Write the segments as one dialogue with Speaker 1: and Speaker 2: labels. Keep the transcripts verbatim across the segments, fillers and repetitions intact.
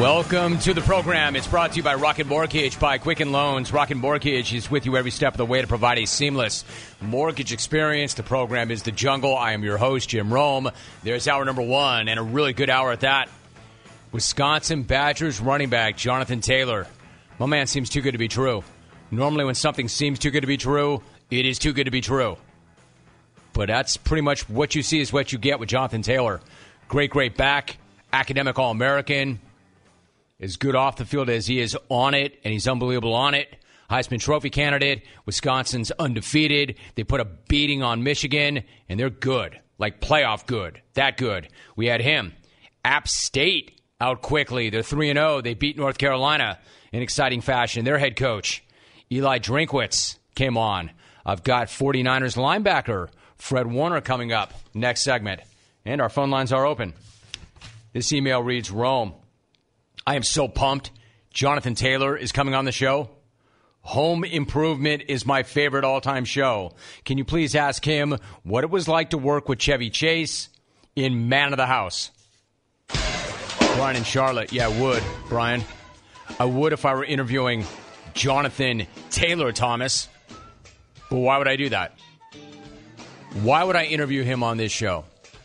Speaker 1: Welcome to the program. It's brought to you by Rocket Mortgage by Quicken Loans. Rocket Mortgage is with you every step of the way to provide a seamless mortgage experience. The program is The Jungle. I am your host, Jim Rome. There's hour number one, and a really good hour at that. Wisconsin Badgers running back Jonathan Taylor. My man seems too good to be true. Normally when something seems too good to be true, it is too good to be true. But that's pretty much what you see is what you get with Jonathan Taylor. Great, great back, academic All-American. As good off the field as he is on it, and he's unbelievable on it. Heisman Trophy candidate. Wisconsin's undefeated. They put a beating on Michigan, and they're good. Like playoff good. That good. We had him. App State out quickly. They're three and oh. They beat North Carolina in exciting fashion. Their head coach, Eli Drinkwitz, came on. I've got 49ers linebacker Fred Warner coming up next segment. And our phone lines are open. This email reads, Rome, I am so pumped. Jonathan Taylor is coming on the show. Home Improvement is my favorite all-time show. Can you please ask him what it was like to work with Chevy Chase in Man of the House? Brian in Charlotte. Yeah, I would, Brian. I would if I were interviewing Jonathan Taylor, Thomas. But why would I do that? Why would I interview him on this show?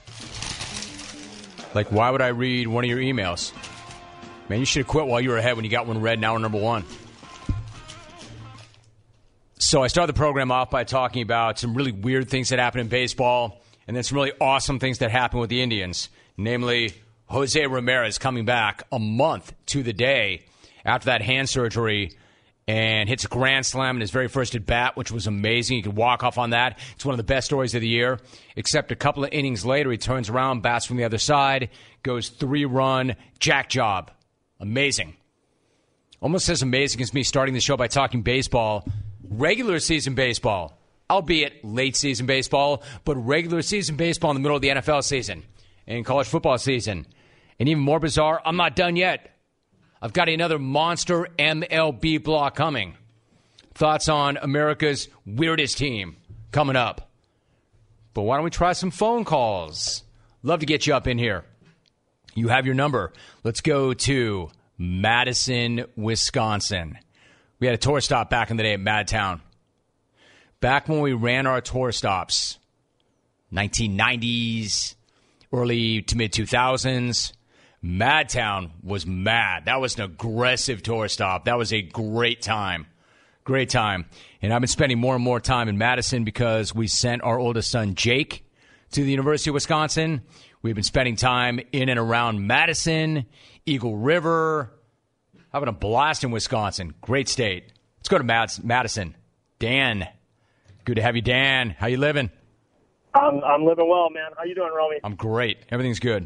Speaker 1: Like, why would I read one of your emails? Man, you should have quit while you were ahead when you got one read in hour number one. So I started the program off by talking about some really weird things that happen in baseball and then some really awesome things that happen with the Indians, namely Jose Ramirez coming back a month to the day after that hand surgery and hits a grand slam in his very first at-bat, which was amazing. He could walk off on that. It's one of the best stories of the year, except a couple of innings later, he turns around, bats from the other side, goes three-run jack job. Amazing. Almost as amazing as me starting the show by talking baseball, regular season baseball, albeit late season baseball, but regular season baseball in the middle of the N F L season and college football season. And even more bizarre, I'm not done yet. I've got another monster M L B block coming. Thoughts on America's weirdest team coming up. But why don't we try some phone calls? Love to get you up in here. You have your number. Let's go to Madison, Wisconsin. We had a tour stop back in the day at Madtown. Back when we ran our tour stops, nineteen nineties, early to mid two thousands, Madtown was mad. That was an aggressive tour stop. That was a great time. Great time. And I've been spending more and more time in Madison because we sent our oldest son, Jake, to the University of Wisconsin. We've been spending time in and around Madison, Eagle River, having a blast in Wisconsin. Great state. Let's go to Mad- Madison. Dan. Good to have you, Dan. How you living?
Speaker 2: I'm, I'm living well, man. How you doing, Romy?
Speaker 1: I'm great. Everything's good.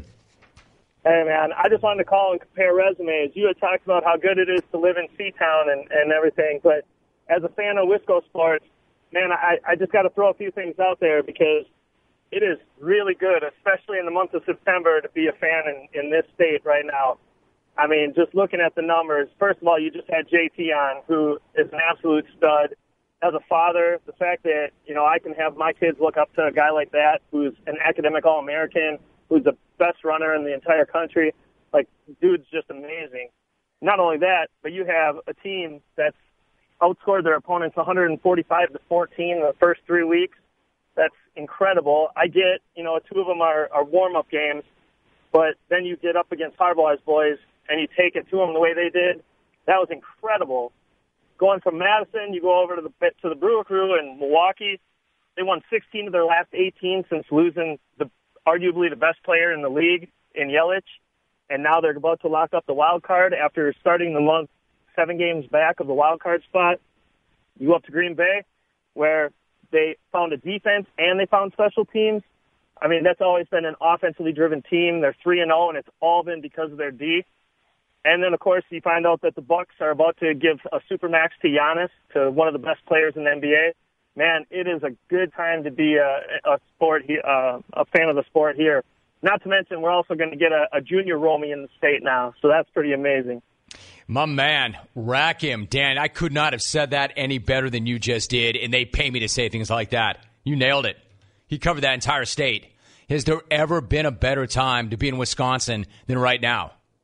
Speaker 2: Hey, man, I just wanted to call and compare resumes. You had talked about how good it is to live in Seatown and, and everything, but as a fan of Wisco sports, man, I, I just got to throw a few things out there because it is really good, especially in the month of September, to be a fan in, in this state right now. I mean, just looking at the numbers, first of all, you just had J T on, who is an absolute stud. As a father, the fact that, you know, I can have my kids look up to a guy like that who's an academic All-American, who's the best runner in the entire country, like, dude's just amazing. Not only that, but you have a team that's outscored their opponents one forty-five to fourteen in the first three weeks. That's incredible. I get, you know, two of them are, are warm-up games, but then you get up against Harbaugh's boys and you take it to them the way they did. That was incredible. Going from Madison, you go over to the to the Brewer Crew in Milwaukee. They won sixteen of their last eighteen since losing the arguably the best player in the league in Yelich, and now they're about to lock up the wild card after starting the month seven games back of the wild card spot. You go up to Green Bay, where they found a defense and they found special teams. I mean, that's always been an offensively driven team. They're three and oh, and it's all been because of their D. And then, of course, you find out that the Bucks are about to give a supermax to Giannis, to one of the best players in the N B A. Man, it is a good time to be a, a sport, he, uh, a fan of the sport here. Not to mention, we're also going to get a, a junior Romy in the state now, so that's pretty amazing.
Speaker 1: My man, rack him. Dan, I could not have said that any better than you just did, and they pay me to say things like that. You nailed it. He covered that entire state. Has there ever been a better time to be in Wisconsin than right now?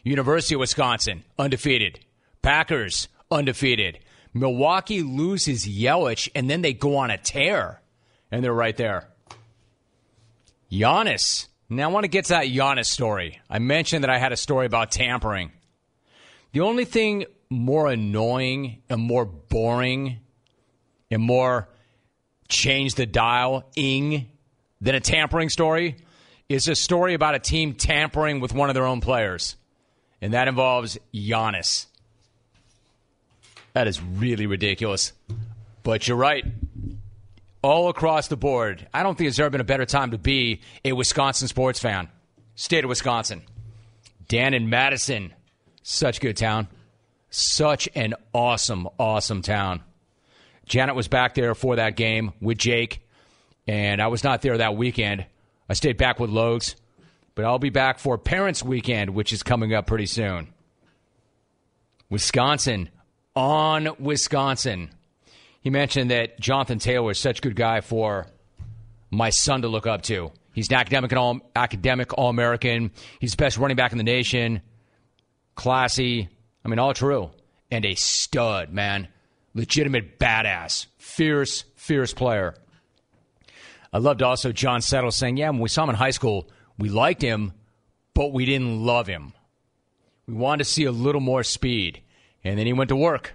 Speaker 1: University of Wisconsin, undefeated. Packers, undefeated. Milwaukee loses Yelich, and then they go on a tear. And they're right there. Giannis. Now I want to get to that Giannis story. I mentioned that I had a story about tampering. The only thing more annoying and more boring and more change the dial-ing than a tampering story is a story about a team tampering with one of their own players. And that involves Giannis. That is really ridiculous. But you're right. All across the board, I don't think there's ever been a better time to be a Wisconsin sports fan. State of Wisconsin. Dan in Madison. Such a good town. Such an awesome, awesome town. Janet was back there for that game with Jake, and I was not there that weekend. I stayed back with Logs, but I'll be back for Parents Weekend, which is coming up pretty soon. Wisconsin. On Wisconsin. He mentioned that Jonathan Taylor is such a good guy for my son to look up to. He's an academic and all academic All-American. He's the best running back in the nation. Classy. I mean, all true. And a stud, man. Legitimate badass. Fierce, fierce player. I loved also John Settle saying, yeah, when we saw him in high school, we liked him, but we didn't love him. We wanted to see a little more speed. And then he went to work.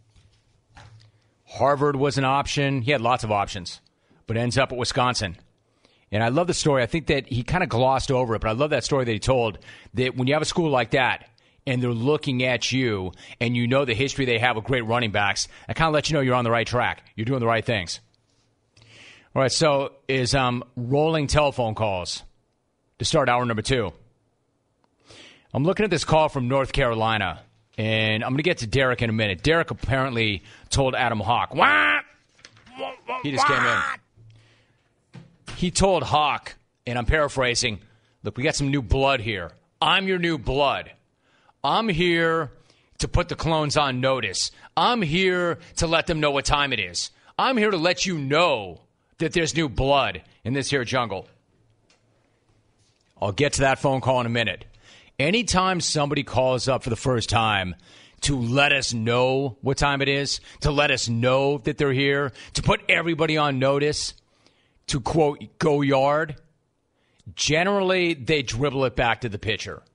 Speaker 1: Harvard was an option. He had lots of options, but ends up at Wisconsin. And I love the story. I think that he kind of glossed over it, but I love that story that he told, that when you have a school like that and they're looking at you and you know the history they have with great running backs, that kind of lets you know you're on the right track. You're doing the right things. All right, so is um, rolling telephone calls to start hour number two. I'm looking at this call from North Carolina. And I'm going to get to Derek in a minute. Derek apparently told Adam Hawk. What? He just came in. He told Hawk, and I'm paraphrasing, look, we got some new blood here. I'm your new blood. I'm here to put the clones on notice. I'm here to let them know what time it is. I'm here to let you know that there's new blood in this here jungle. I'll get to that phone call in a minute. Anytime somebody calls up for the first time to let us know what time it is, to let us know that they're here, to put everybody on notice, to, quote, go yard, generally they dribble it back to the pitcher.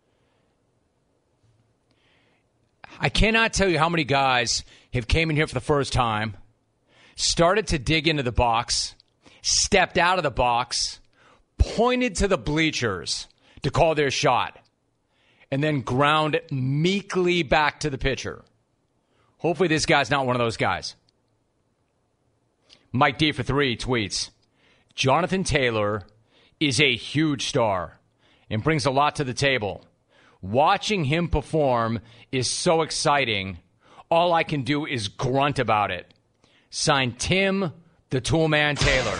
Speaker 1: I cannot tell you how many guys have came in here for the first time, started to dig into the box, stepped out of the box, pointed to the bleachers to call their shot, and then ground meekly back to the pitcher. Hopefully this guy's not one of those guys. Mike D for three tweets, Jonathan Taylor is a huge star and brings a lot to the table. Watching him perform is so exciting. All I can do is grunt about it. Signed, Tim the Toolman Taylor.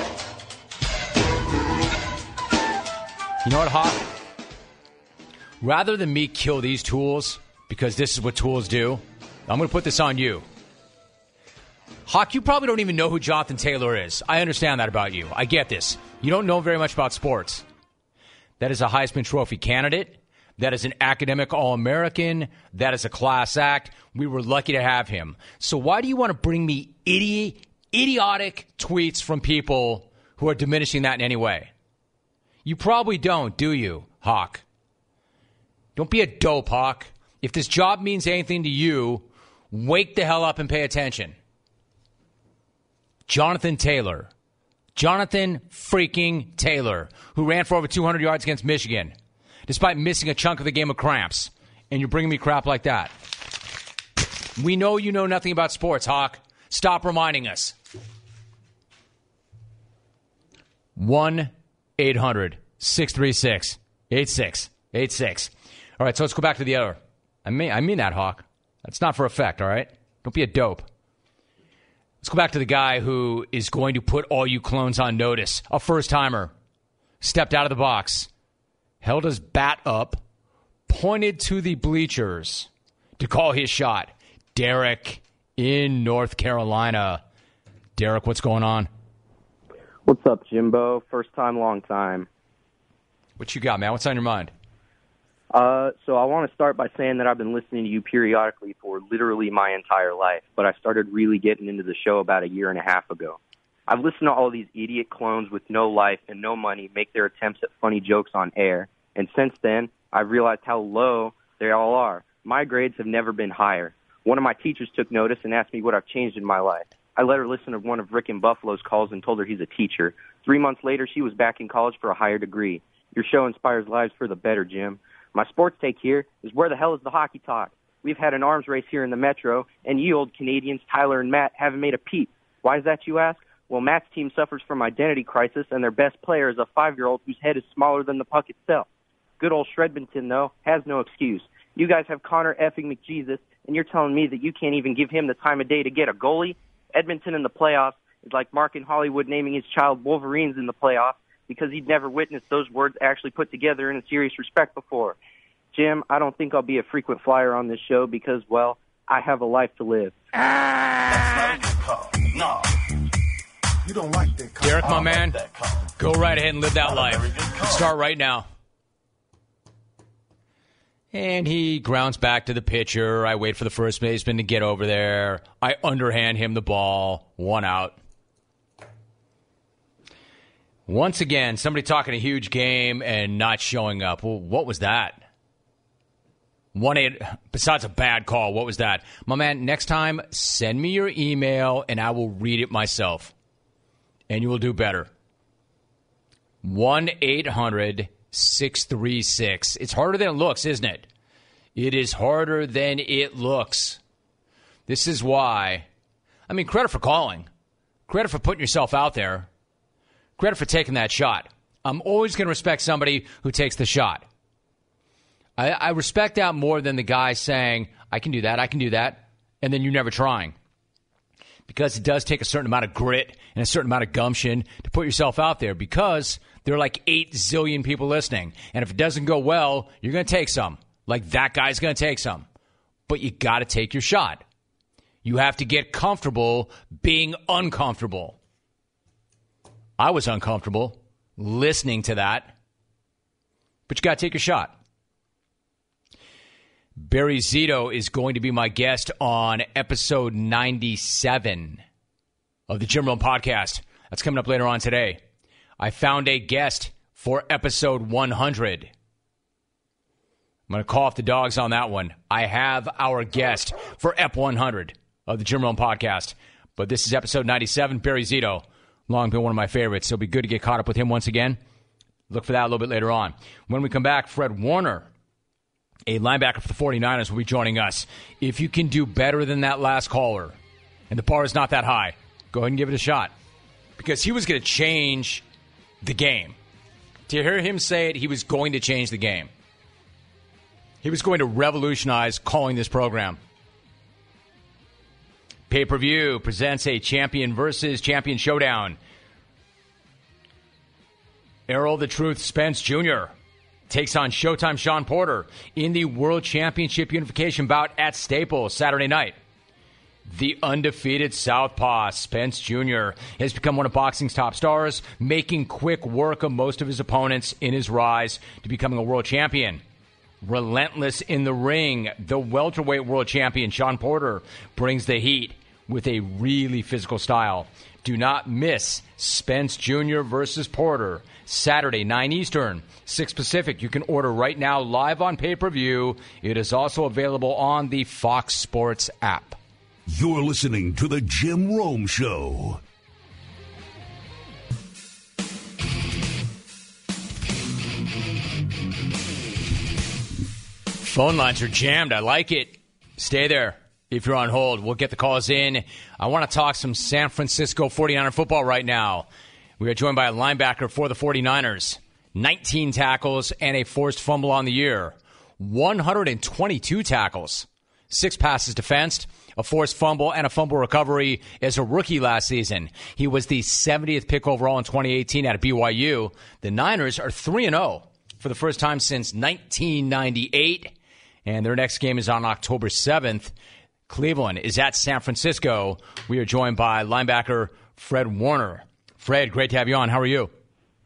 Speaker 1: You know what, Hawk? Rather than me kill these tools, because this is what tools do, I'm going to put this on you. Hawk, you probably don't even know who Jonathan Taylor is. I understand that about you. I get this. You don't know very much about sports. That is a Heisman Trophy candidate. That is an academic All-American. That is a class act. We were lucky to have him. So why do you want to bring me idi- idiotic tweets from people who are diminishing that in any way? You probably don't, do you, Hawk? Don't be a dope, Hawk. If this job means anything to you, wake the hell up and pay attention. Jonathan Taylor. Jonathan freaking Taylor, who ran for over two hundred yards against Michigan, despite missing a chunk of the game with cramps. And you're bringing me crap like that. We know you know nothing about sports, Hawk. Stop reminding us. one eight hundred six three six eight six eight six. All right, so let's go back to the other. I mean, I mean that, Hawk. That's not for effect, all right? Don't be a dope. Let's go back to the guy who is going to put all you clones on notice. A first-timer. Stepped out of the box. Held his bat up. Pointed to the bleachers to call his shot. Derek in North Carolina. Derek, what's going on?
Speaker 3: What's up, Jimbo? First time, long time.
Speaker 1: What you got, man? What's on your mind?
Speaker 3: Uh, so I want to start by saying that I've been listening to you periodically for literally my entire life, but I started really getting into the show about a year and a half ago. I've listened to all these idiot clones with no life and no money make their attempts at funny jokes on air, and since then, I've realized how low they all are. My grades have never been higher. One of my teachers took notice and asked me what I've changed in my life. I let her listen to one of Rick and Buffalo's calls and told her he's a teacher. Three months later, she was back in college for a higher degree. Your show inspires lives for the better, Jim. My sports take here is where the hell is the hockey talk? We've had an arms race here in the Metro, and you old Canadians, Tyler and Matt, haven't made a peep. Why is that, you ask? Well, Matt's team suffers from identity crisis, and their best player is a five-year-old whose head is smaller than the puck itself. Good old Shredmonton, though, has no excuse. You guys have Connor effing McJesus, and you're telling me that you can't even give him the time of day to get a goalie? Edmonton in the playoffs is like Mark in Hollywood naming his child Wolverines in the playoffs because he'd never witnessed those words actually put together in a serious respect before. Jim, I don't think I'll be a frequent flyer on this show because, well, I have a life to live.
Speaker 4: That's not a good call. No. You don't like that call.
Speaker 1: Derek, my man, go right ahead and live that life. Start right now. And he grounds back to the pitcher. I wait for the first baseman to get over there. I underhand him the ball. One out. Once again, somebody talking a huge game and not showing up. Well, what was that? One eight. Besides a bad call, what was that? My man, next time, send me your email and I will read it myself. And you will do better. one eight hundred six three six. It's harder than it looks, isn't it? It is harder than it looks. This is why. I mean, credit for calling. Credit for putting yourself out there. Credit for taking that shot. I'm always going to respect somebody who takes the shot. I, I respect that more than the guy saying, I can do that, I can do that, and then you never trying. Because it does take a certain amount of grit and a certain amount of gumption to put yourself out there because there are like eight zillion people listening. And if it doesn't go well, you're going to take some. Like that guy's going to take some. But you got to take your shot. You have to get comfortable being uncomfortable. I was uncomfortable listening to that. But you got to take your shot. Barry Zito is going to be my guest on episode ninety-seven of the Jim Rome Podcast. That's coming up later on today. I found a guest for episode one hundred. I'm going to call off the dogs on that one. I have our guest for Ep one hundred of the Jim Rome Podcast. But this is episode ninety-seven. Barry Zito, long been one of my favorites. So it'll be good to get caught up with him once again. Look for that a little bit later on. When we come back, Fred Warner, a linebacker for the forty-niners, will be joining us. If you can do better than that last caller, and the bar is not that high, go ahead and give it a shot. Because he was going to change the game. To hear him say it, he was going to change the game. He was going to revolutionize calling this program. Pay-per-view presents a champion versus champion showdown. Errol the Truth Spence Junior takes on Showtime Sean Porter in the World Championship Unification bout at Staples Saturday night. The undefeated Southpaw Spence Junior has become one of boxing's top stars, making quick work of most of his opponents in his rise to becoming a world champion. Relentless in the ring, the welterweight world champion Sean Porter brings the heat with a really physical style. Do not miss Spence Junior versus Porter, Saturday, nine Eastern, six Pacific. You can order right now live on pay-per-view. It is also available on the Fox Sports app.
Speaker 5: You're listening to The Jim Rome Show.
Speaker 1: Phone lines are jammed. I like it. Stay there. If you're on hold, we'll get the calls in. I want to talk some San Francisco forty-niner football right now. We are joined by a linebacker for the forty-niners. nineteen tackles and a forced fumble on the year. one hundred twenty-two tackles. Six passes defensed, a forced fumble, and a fumble recovery as a rookie last season. He was the seventieth pick overall in twenty eighteen out of B Y U. The Niners are three and oh for the first time since nineteen ninety-eight. And their next game is on October seventh. Cleveland is at San Francisco. We are joined by linebacker Fred Warner. Fred, great to have you on. How are you?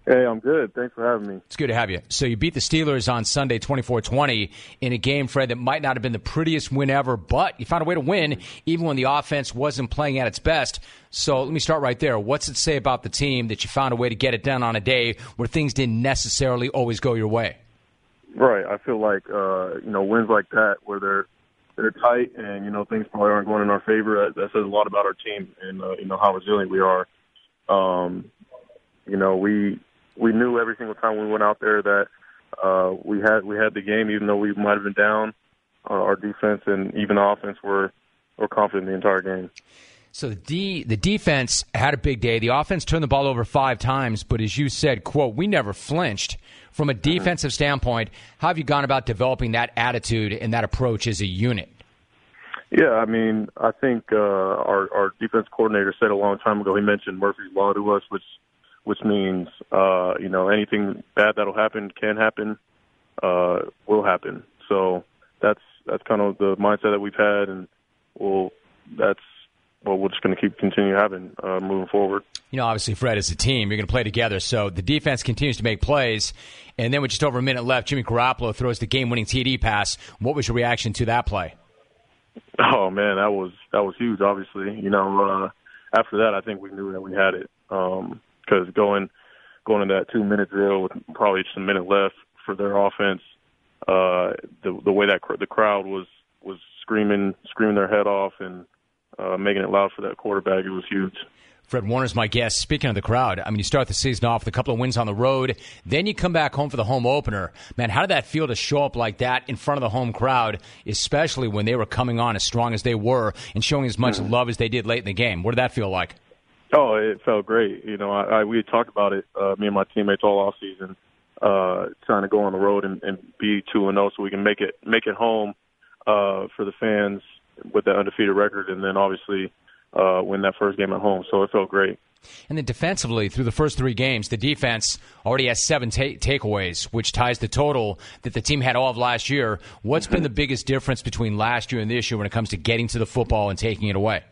Speaker 6: Hey, I'm good. Thanks for having me.
Speaker 1: It's good to have you. So you beat the Steelers on Sunday twenty-four twenty in a game, Fred, that might not have been the prettiest win ever, but you found a way to win even when the offense wasn't playing at its best. So let me start right there. What's it say about the team that you found a way to get it done on a day where things didn't necessarily always go your way?
Speaker 6: Right. I feel like, uh, you know, wins like that where they're they're tight and, you know, things probably aren't going in our favor, that, that says a lot about our team and, uh, you know, how resilient we are. Um, you know, we... We knew every single time we went out there that uh, we had we had the game, even though we might have been down. Uh, our defense and even the offense were were confident the entire game.
Speaker 1: So the D, the defense had a big day. The offense turned the ball over five times, but as you said, quote, we never flinched. From a defensive mm-hmm. standpoint, how have you gone about developing that attitude and that approach as a unit?
Speaker 6: Yeah, I mean, I think uh, our, our defense coordinator said a long time ago, he mentioned Murphy's Law to us, which which means, uh, you know, anything bad that'll happen, can happen, uh, will happen. So that's that's kind of the mindset that we've had, and we'll, that's what we're just going to keep continue having uh, moving forward.
Speaker 1: You know, obviously, Fred, as a team, you're going to play together. So the defense continues to make plays, and then with just over a minute left, Jimmy Garoppolo throws the game-winning T D pass. What was your reaction to that play?
Speaker 6: Oh, man, that was that was huge, obviously. You know, uh, after that, I think we knew that we had it. Um Because going going in that two minute drill with probably just a minute left for their offense, uh, the the way that cr- the crowd was was screaming screaming their head off and uh, making it loud for that quarterback, it was huge.
Speaker 1: Fred Warner's my guest. Speaking of the crowd, I mean, you start the season off with a couple of wins on the road, then you come back home for the home opener. Man, how did that feel to show up like that in front of the home crowd, especially when they were coming on as strong as they were and showing as much mm-hmm. love as they did late in the game? What did that feel like?
Speaker 6: Oh, it felt great. You know, I, I we had talked about it, uh, me and my teammates all off season, uh, trying to go on the road and, and be two and zero, so we can make it make it home uh, for the fans with that undefeated record, and then obviously uh, win that first game at home. So it felt great.
Speaker 1: And then defensively, through the first three games, the defense already has seven ta- takeaways, which ties the total that the team had all of last year. What's been the biggest difference between last year and this year when it comes to getting to the football and taking it away?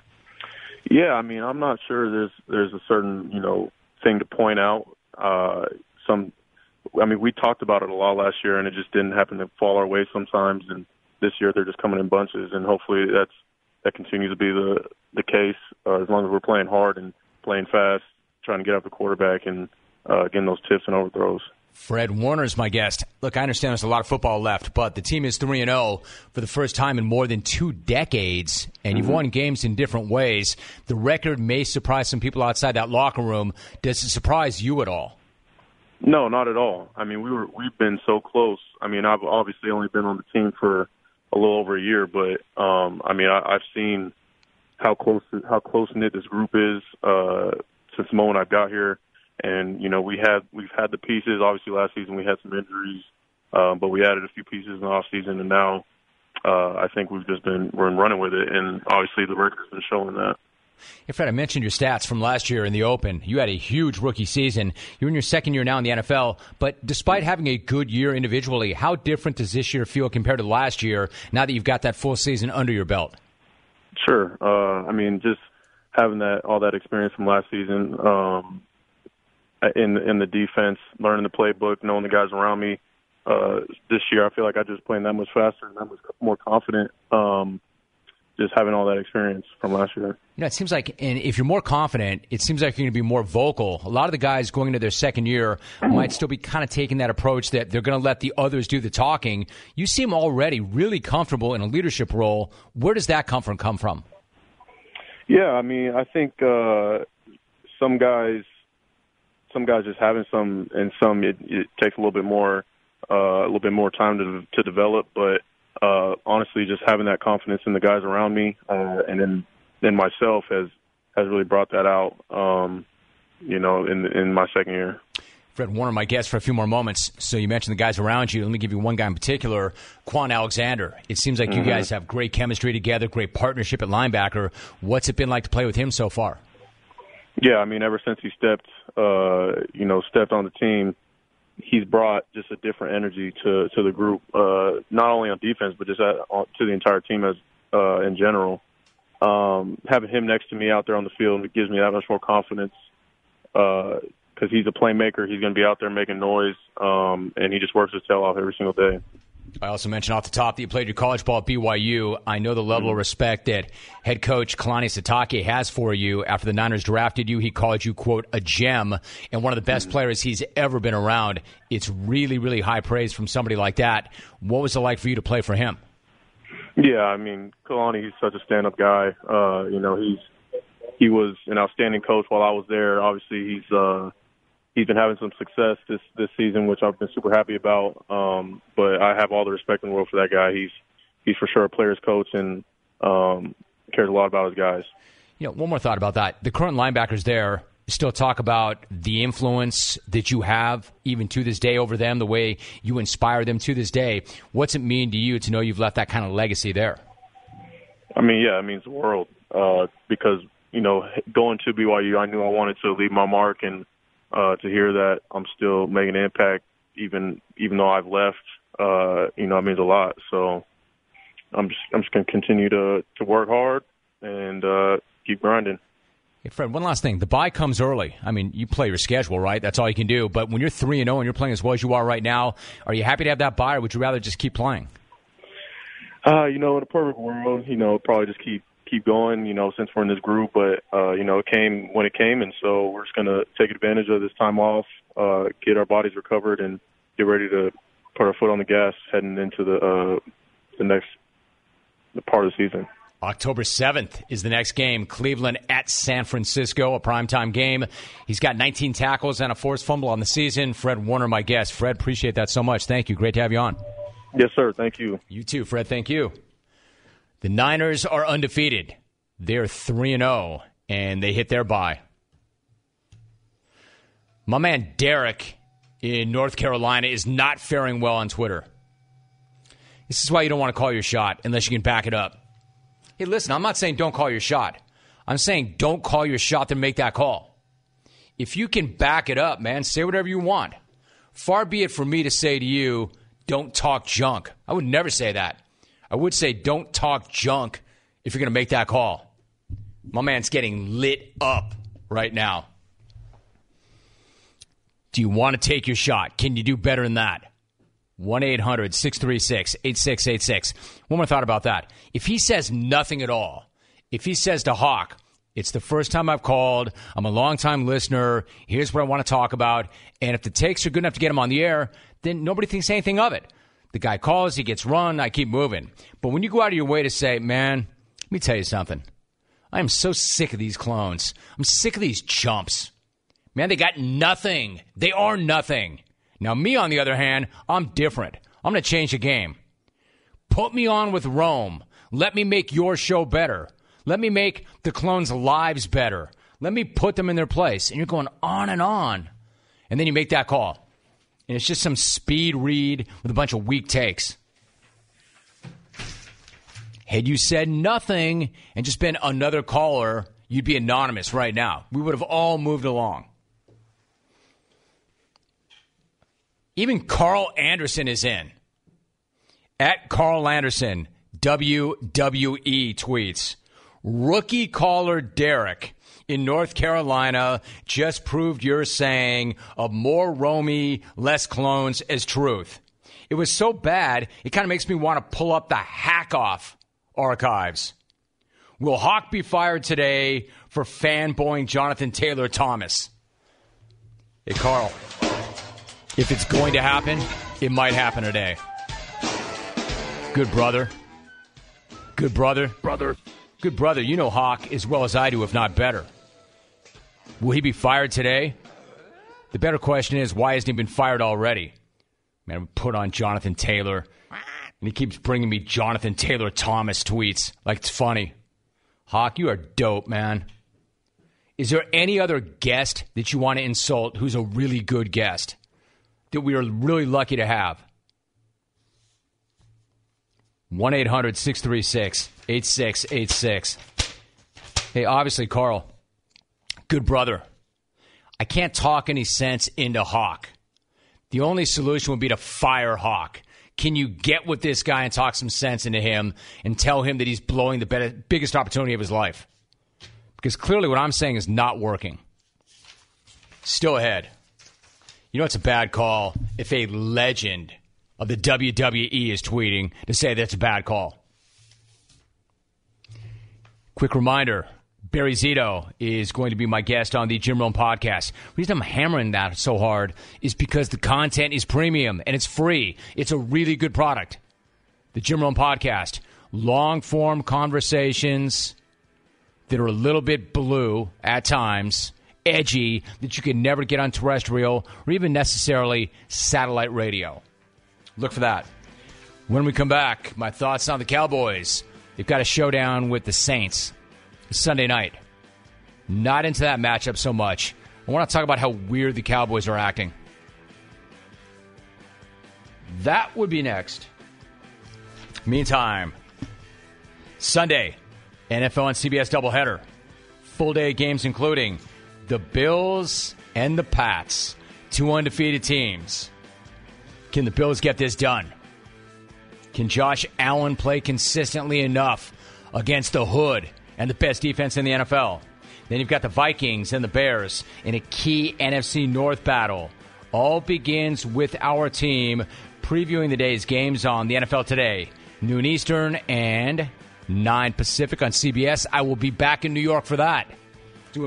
Speaker 6: Yeah, I mean, I'm not sure there's there's a certain, you know, thing to point out. Uh, some, I mean, we talked about it a lot last year, and it just didn't happen to fall our way sometimes. And this year, they're just coming in bunches, and hopefully that's that continues to be the the case uh, as long as we're playing hard and playing fast, trying to get up the quarterback and uh, getting those tips and overthrows.
Speaker 1: Fred Warner is my guest. Look, I understand there's a lot of football left, but the team is three and oh for the first time in more than two decades, and you've mm-hmm. won games in different ways. The record may surprise some people outside that locker room. Does it surprise you at all?
Speaker 6: No, not at all. I mean, we were we've been so close. I mean, I've obviously only been on the team for a little over a year, but um, I mean, I, I've seen how close how close knit this group is uh, since the moment I got here. And, you know, we had, we've had the pieces. Obviously, last season we had some injuries, um, but we added a few pieces in the offseason, and now uh, I think we've just been we're running with it, and obviously the record's been showing that.
Speaker 1: Hey, Fred, I mentioned your stats from last year in the Open. You had a huge rookie season. You're in your second year now in the N F L, but despite having a good year individually, how different does this year feel compared to last year now that you've got that full season under your belt?
Speaker 6: Sure. Uh, I mean, just having that all that experience from last season, um, in in the defense, learning the playbook, knowing the guys around me. Uh, this year, I feel like I just playing that much faster and that much more confident. Um, just having all that experience from last year.
Speaker 1: You know, it seems like, and if you're more confident, it seems like you're going to be more vocal. A lot of the guys going into their second year might still be kind of taking that approach that they're going to let the others do the talking. You seem already really comfortable in a leadership role. Where does that comfort come from?
Speaker 6: Yeah, I mean, I think uh, some guys. Some guys just having some, and some it, it takes a little bit more, uh, a little bit more time to to develop. But uh, honestly, just having that confidence in the guys around me, uh, and then then myself has has really brought that out. Um, you know, in in my second year.
Speaker 1: Fred Warner, my guest for a few more moments. So you mentioned the guys around you. Let me give you one guy in particular, Quan Alexander. It seems like mm-hmm. you guys have great chemistry together, great partnership at linebacker. What's it been like to play with him so far?
Speaker 6: Yeah, I mean, ever since he stepped, uh, you know, stepped on the team, he's brought just a different energy to to the group, uh, not only on defense, but just at, on, to the entire team as uh, in general. Um, having him next to me out there on the field, it gives me that much more confidence. Uh, because he's a playmaker. He's going to be out there making noise, um, and he just works his tail off every single day.
Speaker 1: I also mentioned off the top that you played your college ball at B Y U. I know the level of respect that head coach Kalani Sitake has for you. After the Niners drafted you, he called you, quote, a gem and one of the best players he's ever been around. It's really, really high praise from somebody like that. What was it like for you to play for him?
Speaker 6: Yeah, I mean, Kalani, he's such a stand-up guy. Uh, you know, he's he was an outstanding coach while I was there. Obviously, he's uh, he's been having some success this, this season, which I've been super happy about. Um, but I have all the respect in the world for that guy. He's he's for sure a player's coach and um, cares a lot about his guys.
Speaker 1: You know, one more thought about that. The current linebackers there still talk about the influence that you have even to this day over them, the way you inspire them to this day. What's it mean to you to know you've left that kind of legacy there?
Speaker 6: I mean, yeah, it means the world uh, because, you know, going to B Y U, I knew I wanted to leave my mark, and uh, to hear that I'm still making an impact even even though I've left, uh, you know, it means a lot. So I'm just I'm just going to continue to to work hard and uh, keep grinding.
Speaker 1: Hey, Fred, one last thing. The bye comes early. I mean, you play your schedule, right? That's all you can do. But when you're three and oh and you're playing as well as you are right now, are you happy to have that bye, or would you rather just keep playing?
Speaker 6: Uh, you know, in a perfect world, you know, probably just keep keep going, you know, since we're in this group. But, uh, you know, it came when it came, and so we're just going to take advantage of this time off, uh, get our bodies recovered, and get ready to put our foot on the gas heading into the uh, the next the part of the season.
Speaker 1: October seventh is the next game. Cleveland at San Francisco, a primetime game. He's got nineteen tackles and a forced fumble on the season. Fred Warner, my guest. Fred, appreciate that so much. Thank you. Great to have you on.
Speaker 6: Yes, sir. Thank you.
Speaker 1: You too, Fred. Thank you. The Niners are undefeated. They're three and oh, and they hit their bye. My man Derek in North Carolina is not faring well on Twitter. This is why you don't want to call your shot unless you can back it up. Hey, listen, I'm not saying don't call your shot. I'm saying don't call your shot, then make that call. If you can back it up, man, say whatever you want. Far be it for me to say to you, don't talk junk. I would never say that. I would say don't talk junk if you're going to make that call. My man's getting lit up right now. Do you want to take your shot? Can you do better than that? one eight hundred six three six eight six eight six. One more thought about that. If he says nothing at all, if he says to Hawk, it's the first time I've called, I'm a longtime listener, here's what I want to talk about, and if the takes are good enough to get him on the air, then nobody thinks anything of it. The guy calls, he gets run, I keep moving. But when you go out of your way to say, man, let me tell you something. I am so sick of these clones. I'm sick of these chumps. Man, they got nothing. They are nothing. Now, me, on the other hand, I'm different. I'm going to change the game. Put me on with Rome. Let me make your show better. Let me make the clones' lives better. Let me put them in their place. And you're going on and on. And then you make that call. And it's just some speed read with a bunch of weak takes. Had you said nothing and just been another caller, you'd be anonymous right now. We would have all moved along. Even Carl Anderson is in. At Carl Anderson, W W E tweets, rookie caller Derek in North Carolina just proved your saying of more Romy, less clones as truth. It was so bad, it kind of makes me want to pull up the Hack Off archives. Will Hawk be fired today for fanboying Jonathan Taylor Thomas? Hey, Carl. If it's going to happen, it might happen today. Good brother. Good brother.
Speaker 6: Brother.
Speaker 1: Good brother. You know Hawk as well as I do, if not better. Will he be fired today? The better question is, why hasn't he been fired already? Man, we put on Jonathan Taylor, and he keeps bringing me Jonathan Taylor Thomas tweets like it's funny. Hawk, you are dope, man. Is there any other guest that you want to insult who's a really good guest that we are really lucky to have? one eight hundred six three six eight six eight six. Hey, obviously, Carl, good brother. I can't talk any sense into Hawk. The only solution would be to fire Hawk. Can you get with this guy and talk some sense into him and tell him that he's blowing the better, biggest opportunity of his life? Because clearly what I'm saying is not working. Still ahead. You know it's a bad call if a legend of the W W E is tweeting to say that's a bad call. Quick reminder, Barry Zito is going to be my guest on the Jim Rome podcast. The reason I'm hammering that so hard is because the content is premium and it's free. It's a really good product. The Jim Rome podcast. Long-form conversations that are a little bit blue at times, edgy, that you can never get on terrestrial or even necessarily satellite radio. Look for that. When we come back, my thoughts on the Cowboys. They've got a showdown with the Saints Sunday night. Not into that matchup so much. I want to talk about how weird the Cowboys are acting. That would be next. Meantime, Sunday, N F L and C B S doubleheader. Full day of games including the Bills and the Pats. Two undefeated teams. Can the Bills get this done? Can Josh Allen play consistently enough against the Hood and the best defense in the N F L? Then you've got the Vikings and the Bears in a key N F C North battle. All begins with our team previewing the day's games on the N F L Today. Noon Eastern and nine Pacific on C B S. I will be back in New York for that. Doing-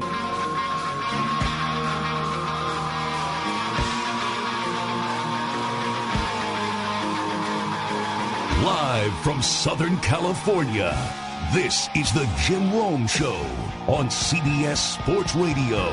Speaker 5: Live from Southern California, this is the Jim Rome Show on C B S Sports Radio.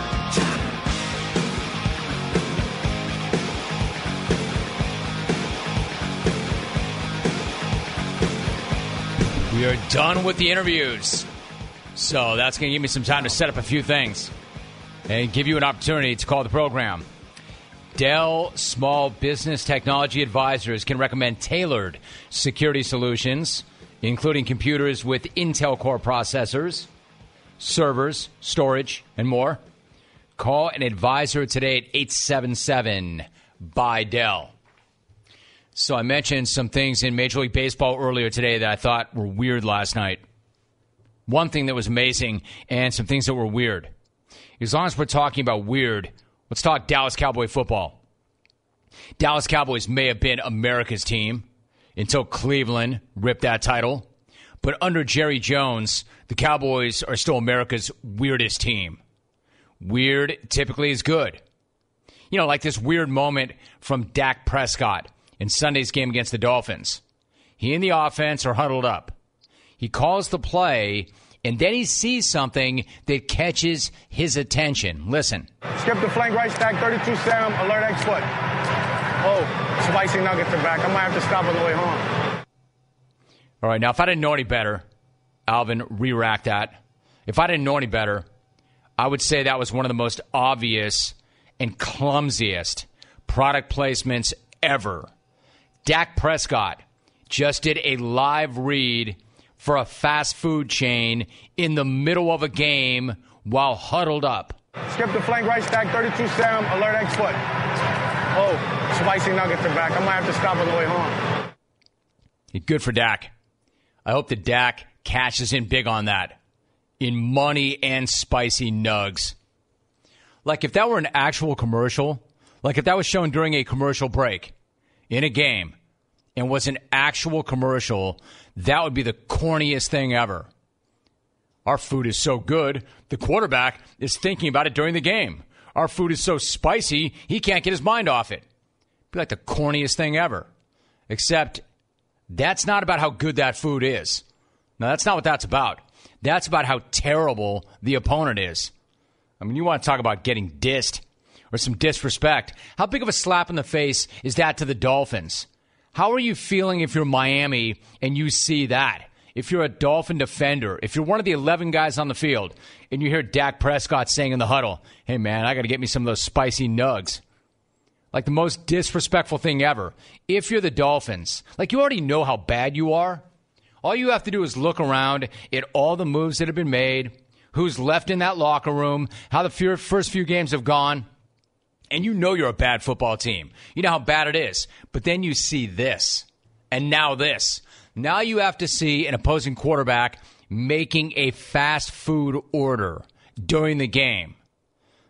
Speaker 1: We are done with the interviews. So that's going to give me some time to set up a few things and give you an opportunity to call the program. Dell Small Business Technology Advisors can recommend tailored security solutions, including computers with Intel Core processors, servers, storage, and more. Call an advisor today at eight seven seven, B Y Dell. So I mentioned some things in Major League Baseball earlier today that I thought were weird last night. One thing that was amazing and some things that were weird. As long as we're talking about weird, let's talk Dallas Cowboy football. Dallas Cowboys may have been America's team until Cleveland ripped that title. But under Jerry Jones, the Cowboys are still America's weirdest team. Weird typically is good. You know, like this weird moment from Dak Prescott in Sunday's game against the Dolphins. He and the offense are huddled up. He calls the play, and then he sees something that catches his attention. Listen.
Speaker 7: Skip the flank right stack, thirty-two Sam, alert X foot. Oh, spicy nuggets are back. I might have to stop on the way home.
Speaker 1: All right, now if I didn't know any better, Alvin, re-rack that. If I didn't know any better, I would say that was one of the most obvious and clumsiest product placements ever. Dak Prescott just did a live read for a fast food chain in the middle of a game while huddled up.
Speaker 7: Skip the flank right stack, thirty-two Sam, alert X foot. Oh, spicy nuggets are back. I might have to stop on the way home.
Speaker 1: Good for Dak. I hope that Dak cashes in big on that in money and spicy nugs. Like if that were an actual commercial, like if that was shown during a commercial break in a game and was an actual commercial, that would be the corniest thing ever. Our food is so good, the quarterback is thinking about it during the game. Our food is so spicy, he can't get his mind off it. It'd be like the corniest thing ever. Except that's not about how good that food is. Now, that's not what that's about. That's about how terrible the opponent is. I mean, you want to talk about getting dissed or some disrespect. How big of a slap in the face is that to the Dolphins? How are you feeling if you're Miami and you see that? If you're a Dolphin defender, if you're one of the eleven guys on the field and you hear Dak Prescott saying in the huddle, hey, man, I got to get me some of those spicy nugs. Like the most disrespectful thing ever. If you're the Dolphins, like you already know how bad you are. All you have to do is look around at all the moves that have been made, who's left in that locker room, how the first few games have gone, and you know you're a bad football team. You know how bad it is. But then you see this, and now this. Now you have to see an opposing quarterback making a fast food order during the game.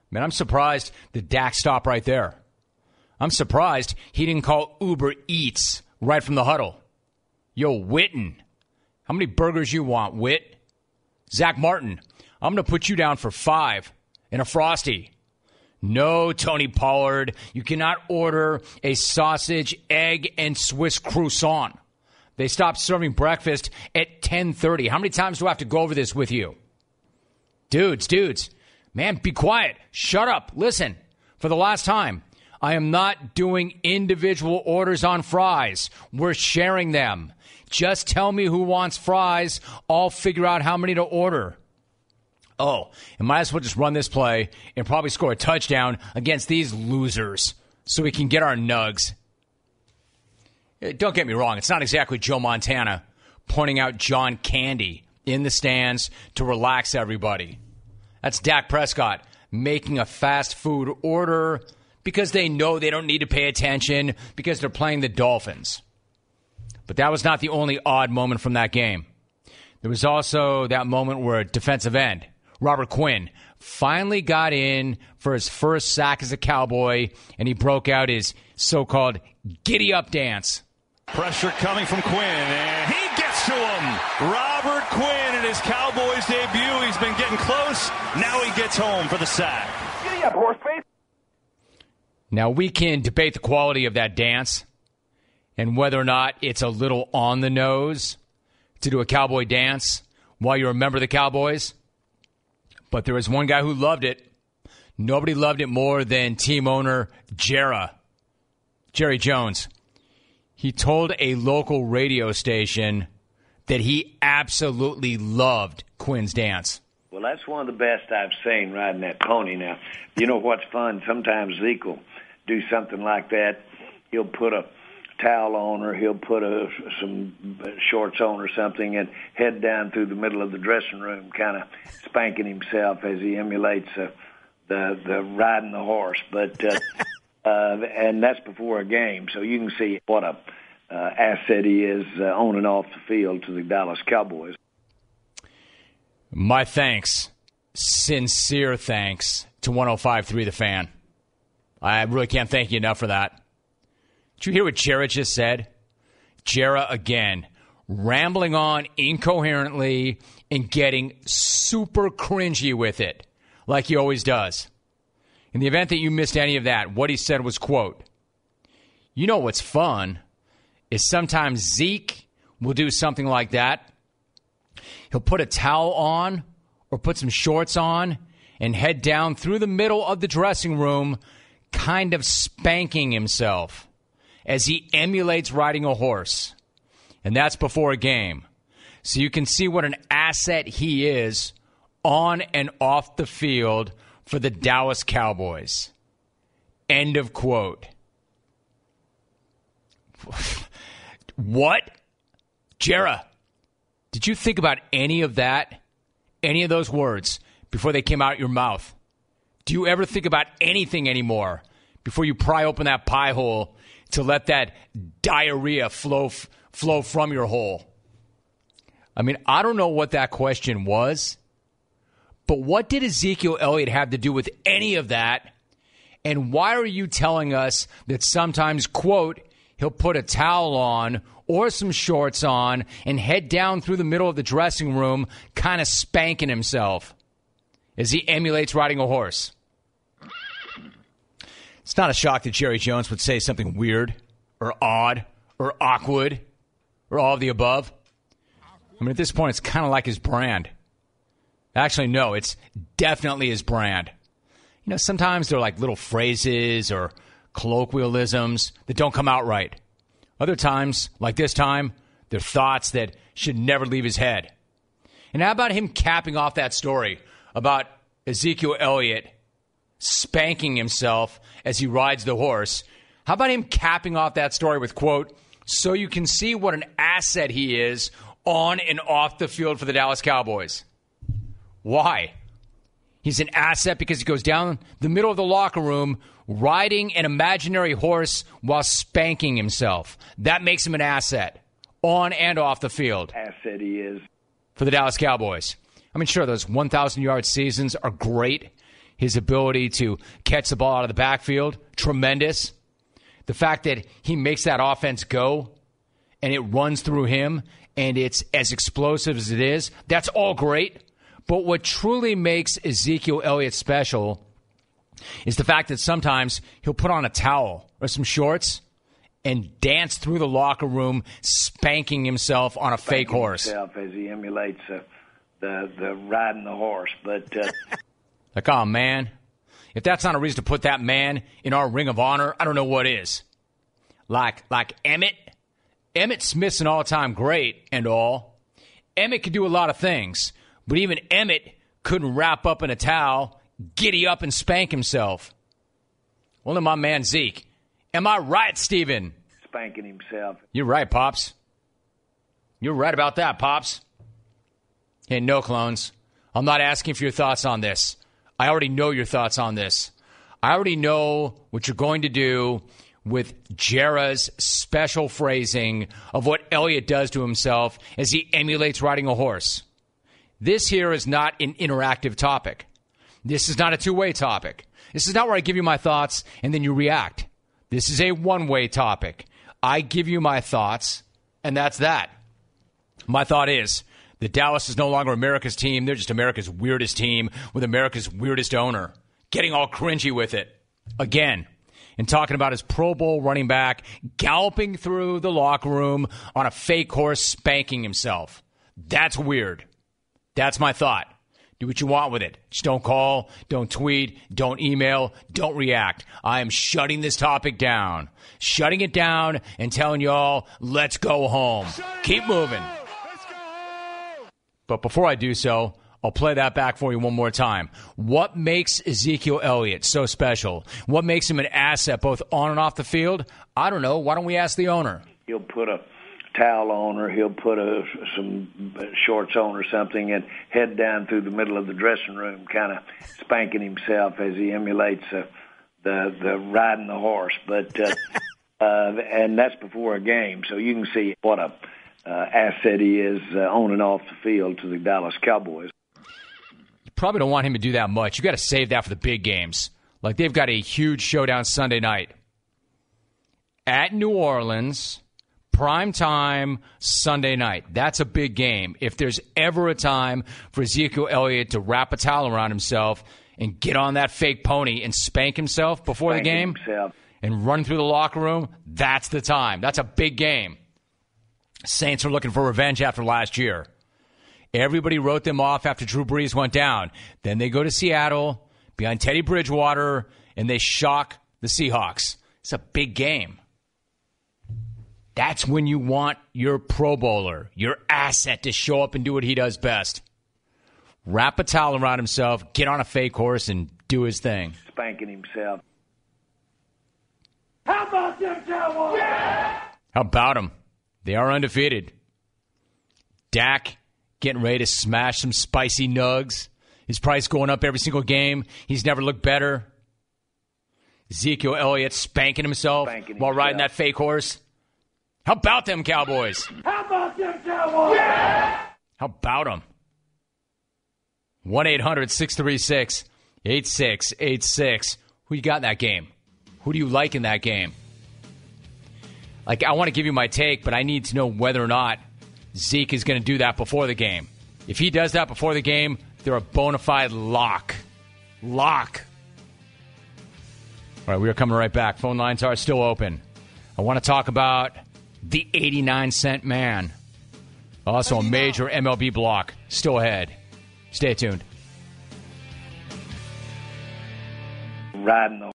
Speaker 1: Man, I'm surprised that Dak stopped right there. I'm surprised he didn't call Uber Eats right from the huddle. Yo, Witten, how many burgers you want, Witt? Zach Martin, I'm going to put you down for five and a Frosty. No, Tony Pollard, you cannot order a sausage, egg, and Swiss croissant. They stopped serving breakfast at ten thirty. How many times do I have to go over this with you? Dudes, dudes, man, be quiet. Shut up. Listen, for the last time, I am not doing individual orders on fries. We're sharing them. Just tell me who wants fries. I'll figure out how many to order. Oh, and might as well just run this play and probably score a touchdown against these losers so we can get our nugs. Don't get me wrong. It's not exactly Joe Montana pointing out John Candy in the stands to relax everybody. That's Dak Prescott making a fast food order because they know they don't need to pay attention because they're playing the Dolphins. But that was not the only odd moment from that game. There was also that moment where defensive end, Robert Quinn, finally got in for his first sack as a Cowboy, and he broke out his so-called giddy-up dance.
Speaker 8: Pressure coming from Quinn, and he gets to him. Robert Quinn in his Cowboys debut. He's been getting close. Now he gets home for the sack.
Speaker 4: Giddy up, horse face.
Speaker 1: Now, we can debate the quality of that dance and whether or not it's a little on the nose to do a Cowboy dance while you remember the Cowboys. But there was one guy who loved it. Nobody loved it more than team owner Jera, Jerry Jones. He told a local radio station that he absolutely loved Quinn's dance.
Speaker 9: Well, that's one of the best I've seen riding that pony. Now, you know what's fun? Sometimes Zeke will do something like that. He'll put a towel on or he'll put a, some shorts on or something and head down through the middle of the dressing room, kind of spanking himself as he emulates uh, the, the riding the horse. But uh, uh, and that's before a game, so you can see what a uh, asset he is uh, on and off the field to the Dallas Cowboys.
Speaker 1: My thanks, sincere thanks to one oh five point three The Fan. I really can't thank you enough for that. Did you hear what Jera just said? Jera, again, rambling on incoherently and getting super cringy with it, like he always does. In the event that you missed any of that, what he said was, quote, you know what's fun is sometimes Zeke will do something like that. He'll put a towel on or put some shorts on and head down through the middle of the dressing room, kind of spanking himself as he emulates riding a horse. And that's before a game. So you can see what an asset he is on and off the field for the Dallas Cowboys. End of quote. What? Jera, did you think about any of that, any of those words, before they came out your mouth? Do you ever think about anything anymore before you pry open that pie hole to let that diarrhea flow flow from your hole? I mean, I don't know what that question was, but what did Ezekiel Elliott have to do with any of that? And why are you telling us that sometimes, quote, he'll put a towel on or some shorts on and head down through the middle of the dressing room, kind of spanking himself as he emulates riding a horse? It's not a shock that Jerry Jones would say something weird or odd or awkward or all of the above. I mean, at this point, it's kind of like his brand. Actually, no, it's definitely his brand. You know, sometimes they're like little phrases or colloquialisms that don't come out right. Other times, like this time, they're thoughts that should never leave his head. And how about him capping off that story about Ezekiel Elliott spanking himself as he rides the horse? How about him capping off that story with, quote, so you can see what an asset he is on and off the field for the Dallas Cowboys? Why? He's an asset because he goes down the middle of the locker room riding an imaginary horse while spanking himself. That makes him an asset on and off the field.
Speaker 9: Asset he is.
Speaker 1: For the Dallas Cowboys. I mean, sure, those one thousand yard seasons are great. his ability to catch the ball out of the backfield, tremendous. The fact that he makes that offense go and it runs through him and it's as explosive as it is, that's all great. But what truly makes Ezekiel Elliott special is the fact that sometimes he'll put on a towel or some shorts and dance through the locker room, spanking himself on a
Speaker 9: spanking
Speaker 1: fake horse.
Speaker 9: Himself as he emulates uh, the the riding the horse. But uh...
Speaker 1: like, oh man, if that's not a reason to put that man in our Ring of Honor, I don't know what is. Like like Emmett, Emmett Smith's an all-time great and all. Emmett could do a lot of things, but even Emmett couldn't wrap up in a towel, giddy up, and spank himself. Well, then my man Zeke. Am I right, Steven?
Speaker 9: Spanking himself.
Speaker 1: You're right, Pops. You're right about that, Pops. Hey, no clones. I'm not asking for your thoughts on this. I already know your thoughts on this. I already know what you're going to do with Jera's special phrasing of what Elliott does to himself as he emulates riding a horse. This here is not an interactive topic. This is not a two-way topic. This is not where I give you my thoughts and then you react. This is a one-way topic. I give you my thoughts, and that's that. My thought is that Dallas is no longer America's team. They're just America's weirdest team with America's weirdest owner. Getting all cringy with it. Again, and talking about his Pro Bowl running back galloping through the locker room on a fake horse spanking himself. That's weird. That's my thought. Do what you want with it. Just don't call, don't tweet, don't email, don't react. I am shutting this topic down. Shutting it down and telling y'all, let's go home. Keep moving. But before I do so, I'll play that back for you one more time. What makes Ezekiel Elliott so special? What makes him an asset both on and off the field? I don't know. Why don't we ask the owner?
Speaker 9: He'll put a towel on, or he'll put a, some shorts on or something and head down through the middle of the dressing room, kind of spanking himself as he emulates uh, the the riding the horse. But uh, uh, and that's before a game, so you can see what a uh, asset he is uh, on and off the field to the Dallas Cowboys.
Speaker 1: You probably don't want him to do that much. You got to save that for the big games. Like they've got a huge showdown Sunday night at New Orleans. Prime time Sunday night. That's a big game. If there's ever a time for Ezekiel Elliott to wrap a towel around himself and get on that fake pony and spank himself before
Speaker 9: Spank
Speaker 1: the game
Speaker 9: himself.
Speaker 1: and run through the locker room, that's the time. That's a big game. Saints are looking for revenge after last year. Everybody wrote them off after Drew Brees went down. Then they go to Seattle behind Teddy Bridgewater, and they shock the Seahawks. It's a big game. That's when you want your Pro Bowler, your asset, to show up and do what he does best. Wrap a towel around himself, get on a fake horse, and do his thing.
Speaker 9: Spanking himself.
Speaker 4: How about them Cowboys? Yeah!
Speaker 1: How about them? They are undefeated. Dak getting ready to smash some spicy nugs. His price going up every single game. He's never looked better. Ezekiel Elliott spanking himself
Speaker 9: Spanking
Speaker 1: while
Speaker 9: himself.
Speaker 1: riding that fake horse. How about them Cowboys?
Speaker 4: How about them Cowboys? Yeah!
Speaker 1: How about them? one eight hundred six three six eight six eight six. Who you got in that game? Who do you like in that game? Like, I want to give you my take, but I need to know whether or not Zeke is going to do that before the game. If he does that before the game, they're a bona fide lock. Lock. All right, we are coming right back. Phone lines are still open. I want to talk about the eighty-nine cent man. Also a major M L B block still ahead. Stay tuned.
Speaker 9: Riding the